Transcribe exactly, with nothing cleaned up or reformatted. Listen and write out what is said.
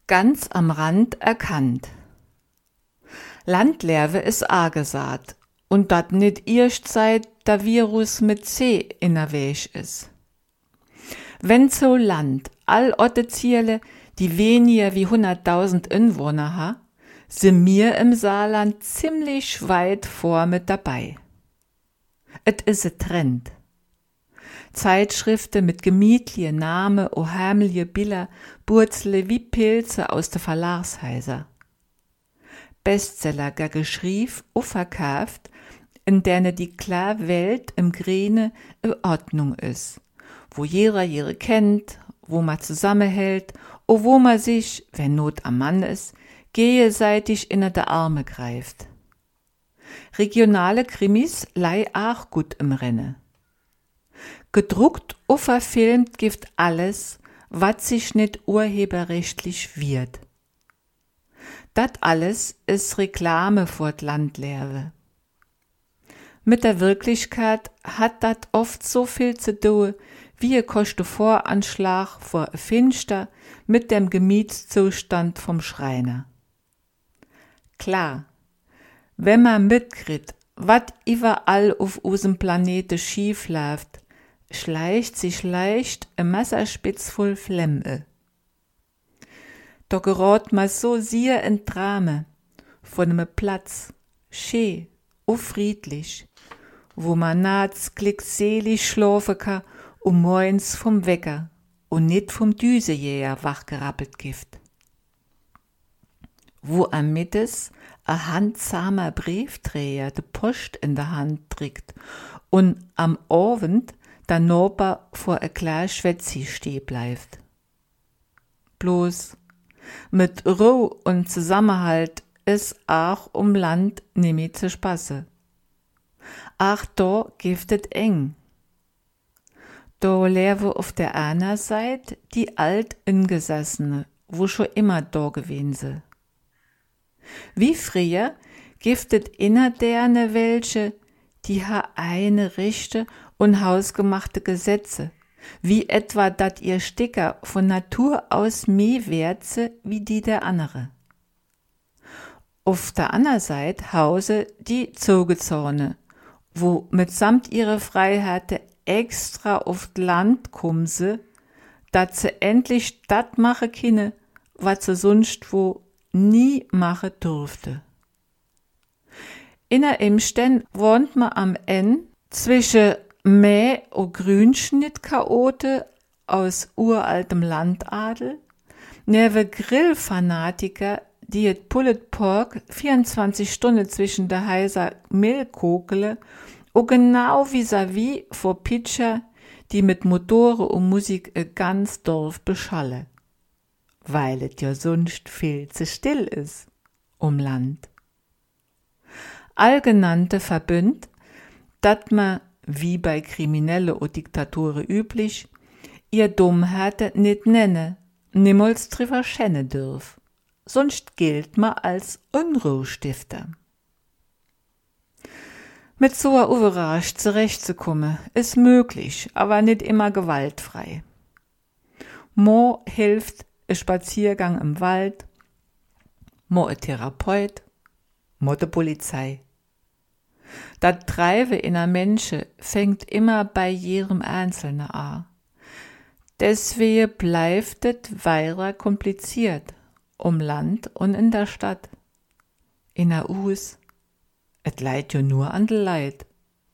Ganz am Rand erkannt. Landlerve is angesagt und dat nit erst seit der Virus mit C in der Weg is. Wenn so Land all otte Zierle, die weniger wie hunderttausend Einwohner ha, sind mir im Saarland ziemlich weit vor mit dabei. Et is a Trend. Zeitschriften mit gemütliche Name, ohämliche Bilder, Burzle wie Pilze aus de Verlagshäuser. Bestseller gar geschrief, verkauft, in denen die klar Welt im Grüne in Ordnung ist, wo jeder ihre kennt, wo man zusammenhält, und wo man sich, wenn Not am Mann ist, gegenseitig in de Arme greift. Regionale Krimis lei auch gut im Rennen. Gedruckt und verfilmt gibt alles, was sich nicht urheberrechtlich wird. Dat alles ist Reklame vor d Landlerve. Mit der Wirklichkeit hat dat oft so viel zu tun, wie ein Kostenvoranschlag vor ein Finster mit dem Gemütszustand vom Schreiner. Klar, wenn man mitkriegt, wat überall auf unserem Planeten schief läuft, schleicht sich leicht ein Messerspitz voll Flemme. Da gerät man so sehr in Drame von einem Platz, schön und friedlich, wo man nachts glückselig schlafen kann und morgens vom Wecker und nicht vom Düsejäger wachgerappelt gift. Wo am Mittes ein handsamer Briefträger de Post in der Hand trägt und am Abend der Nachbar vor ein klar Schwätzi steh bleibt. Bloß mit Ruhe und Zusammenhalt ist auch um Land nimmer zu spasse. Auch da giftet eng. Da lebe auf der einen Seite die Altingesessene, wo schon immer da gewesen sind. Wie früher giftet inner derne welche, die ha eine Richte und hausgemachte Gesetze, wie etwa dat ihr Sticker von Natur aus mehr wertse wie die der andere. Auf der anderen Seite hause die Zogezorne, wo mitsamt ihre Freiheiten extra auf d Land kommen se, dat se endlich dat mache kinne, wat se sonst wo nie mache durfte. In der Imsten wohnt man am Ende zwischen Mäh und Grünschnittchaote aus uraltem Landadel, neben Grillfanatiker, die et Pulled Pork vierundzwanzig Stunden zwischen der heiser Mehlkokele und genau vis-à-vis vor Pitcher, die mit Motoren und Musik e ganz Dorf beschalle, weil et ja sonst viel zu still is um Land. Allgenannte verbünd, dat ma wie bei Kriminelle und Diktatoren üblich, ihr Dummheiten nicht nenne, niemals drüber schenne dürf, sonst gilt ma als Unruhestifter. Mit so a Überrasch zurechtzukommen, ist möglich, aber nicht immer gewaltfrei. Mo hilft ein Spaziergang im Wald, mo ein Therapeut, mo de Polizei. Dat Treibe in a Menschen fängt immer bei jedem Einzelnen an. Deswegen bleibt es weiter kompliziert, um Land und in der Stadt. In a Us, et leid jo nur an de Leid.